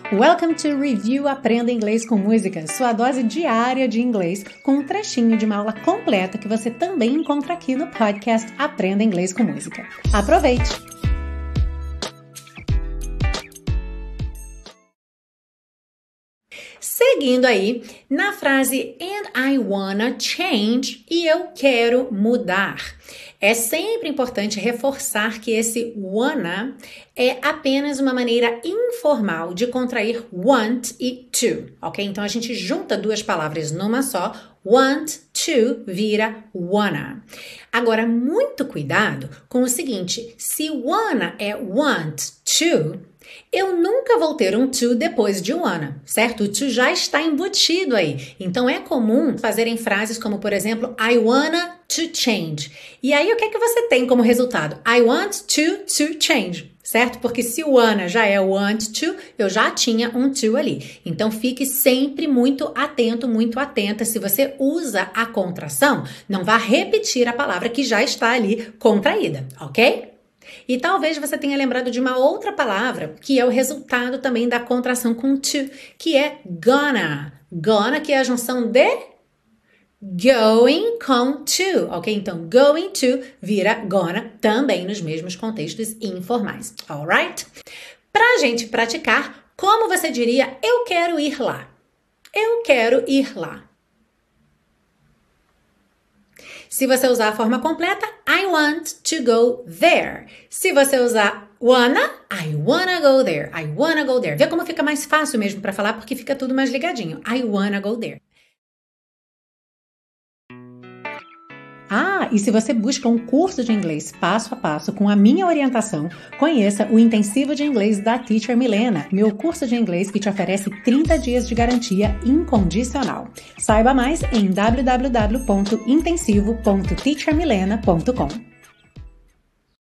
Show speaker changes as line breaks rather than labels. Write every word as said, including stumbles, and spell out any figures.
Welcome to Review Aprenda Inglês com Música, sua dose diária de inglês com um trechinho de uma aula completa que você também encontra aqui no podcast Aprenda Inglês com Música. Aproveite! Seguindo aí, na frase and I wanna change, e eu quero mudar. É sempre importante reforçar que esse wanna é apenas uma maneira informal de contrair want e to, ok? Então a gente junta duas palavras numa só, want to vira wanna. Agora, muito cuidado com o seguinte, se wanna é want to, eu nunca vou ter um to depois de wanna, certo? O to já está embutido aí. Então é comum fazerem frases como, por exemplo, I wanna to change. E aí o que é que você tem como resultado? I want to to change, certo? Porque se o wanna já é want to, eu já tinha um to ali. Então fique sempre muito atento, muito atenta. Se você usa a contração, não vá repetir a palavra que já está ali contraída, ok? E talvez você tenha lembrado de uma outra palavra que é o resultado também da contração com to, que é gonna. Gonna, que é a junção de going com to, ok? Então, going to vira gonna também nos mesmos contextos informais, alright? Pra gente praticar, como você diria, eu quero ir lá? Eu quero ir lá. Se você usar a forma completa, I want to go there. Se você usar wanna, I wanna go there. I wanna go there. Vê como fica mais fácil mesmo para falar, porque fica tudo mais ligadinho. I wanna go there. Ah, e se você busca um curso de inglês passo a passo com a minha orientação, conheça o Intensivo de Inglês da Teacher Milena, meu curso de inglês que te oferece trinta dias de garantia incondicional. Saiba mais em w w w ponto intensivo ponto teacher milena ponto com.